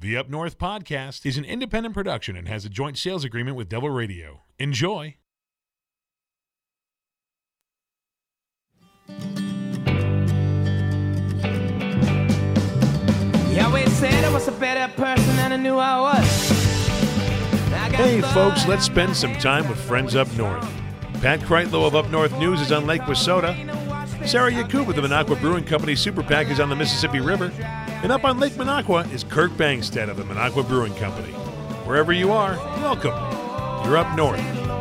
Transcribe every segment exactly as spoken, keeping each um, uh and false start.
The Up North podcast is an independent production and has a joint sales agreement with Devil Radio. Enjoy. You always said I was a better person than I knew I was. I got Hey blood. folks, let's spend some time with friends up north. Pat Kreitlow of Up North News is on Lake Wissota. Sarah Yakub of the Minocqua Brewing Company Super PAC is on the Mississippi River. And up on Lake Minocqua is Kirk Bangstead of the Minocqua Brewing Company. Wherever you are, welcome. You're up north.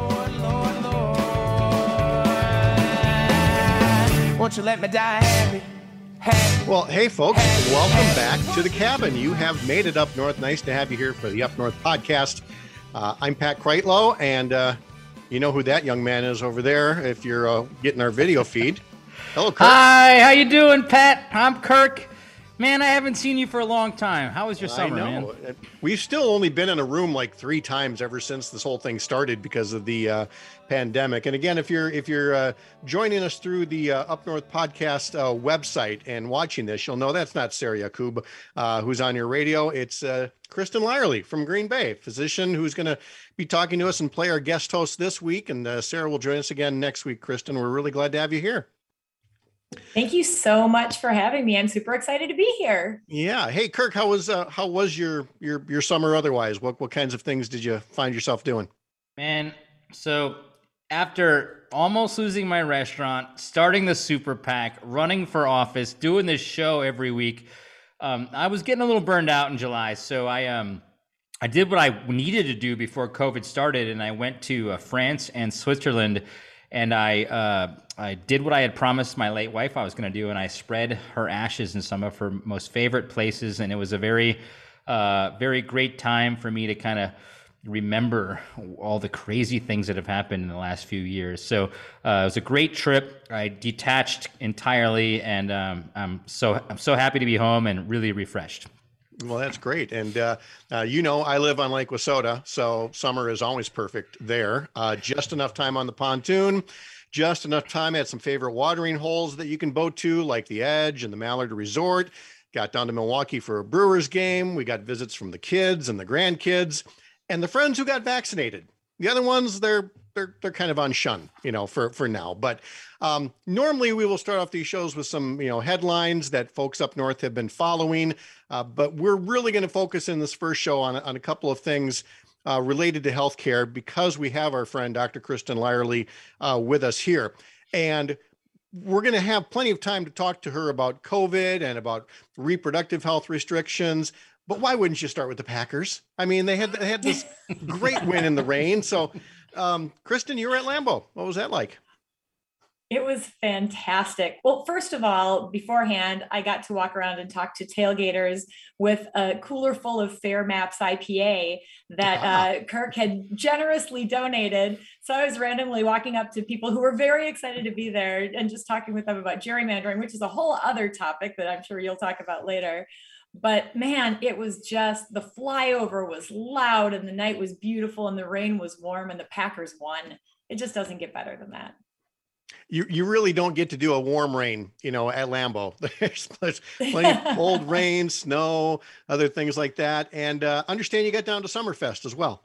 Won't you let me die happy? Happy. Well, hey, folks, welcome back to the cabin. You have made it up north. Nice to have you here for the Up North podcast. Uh, I'm Pat Kreitlow, and uh, you know who that young man is over there if you're uh, getting our video feed. Hello, Kirk. Hi, how you doing, Pat? I'm Kirk. Man, I haven't seen you for a long time. How was your summer, I know. man? We've still only been in a room like three times ever since this whole thing started because of the uh, pandemic. And again, if you're if you're uh, joining us through the uh, Up North podcast uh, website and watching this, you'll know that's not Sarah Yakub, uh, who's on your radio. It's uh, Kristen Lyerly from Green Bay, physician who's going to be talking to us and play our guest host this week. And uh, Sarah will join us again next week. Kristen, we're really glad to have you here. Thank you so much for having me. I'm super excited to be here. Yeah. Hey, Kirk, how was uh, how was your your your summer otherwise? What what kinds of things did you find yourself doing? Man, so after almost losing my restaurant, starting the Super PAC, running for office, doing this show every week, um, I was getting a little burned out in July. So I um I did what I needed to do before COVID started, and I went to uh, France and Switzerland. And I uh, I did what I had promised my late wife I was going to do, and I spread her ashes in some of her most favorite places. And it was a very, uh, very great time for me to kind of remember all the crazy things that have happened in the last few years. So uh, it was a great trip. I detached entirely, and um, I'm so I'm so happy to be home and really refreshed. Well, that's great. And, uh, uh, you know, I live on Lake Wissota, so summer is always perfect there. Uh, just enough time on the pontoon, just enough time at some favorite watering holes that you can boat to, like the Edge and the Mallard Resort. Got down to Milwaukee for a Brewers game. We got visits from the kids and the grandkids and the friends who got vaccinated. The other ones, they're they're they're kind of on shun, you know, for for now. But um, normally we will start off these shows with some, you know, headlines that folks up north have been following. Uh, but we're really going to focus in this first show on on a couple of things uh, related to healthcare because we have our friend Doctor Kristen Lyerly uh, with us here, and we're going to have plenty of time to talk to her about COVID and about reproductive health restrictions. But why wouldn't you start with the Packers? I mean, they had they had this great win in the rain. So, um, Kristen, you were at Lambeau. What was that like? It was fantastic. Well, first of all, beforehand, I got to walk around and talk to tailgaters with a cooler full of Fair Maps I P A that uh, Kirk had generously donated. So I was randomly walking up to people who were very excited to be there and just talking with them about gerrymandering, which is a whole other topic that I'm sure you'll talk about later. But man, it was just, the flyover was loud and the night was beautiful and the rain was warm and the Packers won. It just doesn't get better than that. You you really don't get to do a warm rain, you know, at Lambeau. There's, there's plenty of cold rain, snow, other things like that. And uh, understand you got down to Summerfest as well.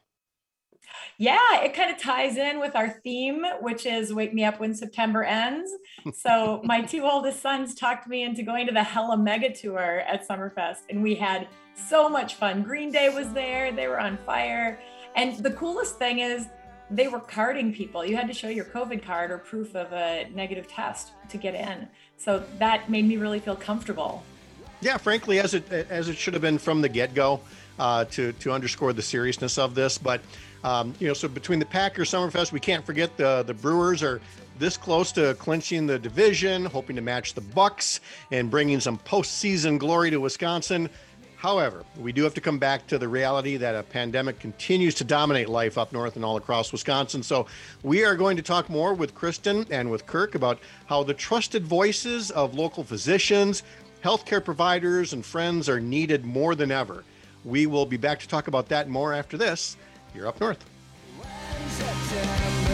Yeah, it kind of ties in with our theme, which is Wake Me Up When September Ends. So my two oldest sons talked me into going to the Hella Mega Tour at Summerfest, and we had so much fun. Green Day was there. They were on fire. And the coolest thing is they were carding people. You had to show your COVID card or proof of a negative test to get in. So that made me really feel comfortable. Yeah, frankly, as it as it should have been from the get-go, uh, to to underscore the seriousness of this. But um, you know, so between the Packers, Summerfest, we can't forget the the Brewers are this close to clinching the division, hoping to match the Bucks and bringing some postseason glory to Wisconsin. However, we do have to come back to the reality that a pandemic continues to dominate life up north and all across Wisconsin. So we are going to talk more with Kristen and with Kirk about how the trusted voices of local physicians, healthcare providers, and friends are needed more than ever. We will be back to talk about that more after this. You're up north. When September